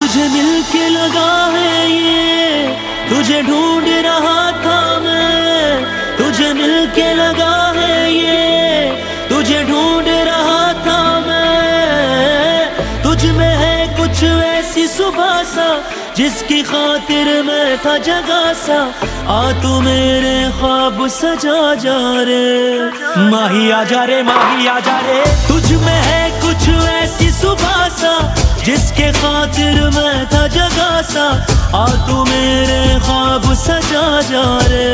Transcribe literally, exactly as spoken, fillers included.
तुझे मिलके लगा है ये, तुझे ढूंढ रहा था मैं। तुझे मिलके लगा है ये, तुझे ढूंढ रहा था मैं। तुझ में है कुछ ऐसी सुबह सा, जिसकी खातिर मैं था जगा सा। आ तू मेरे ख्वाब सजा जा रे, माही आजा रे, माही आजा रे। तुझ में है कुछ ऐसी सुबह सा, जिसके खातिर मैं था जगा सा। आ तू मेरे ख्वाब सजा जा रे।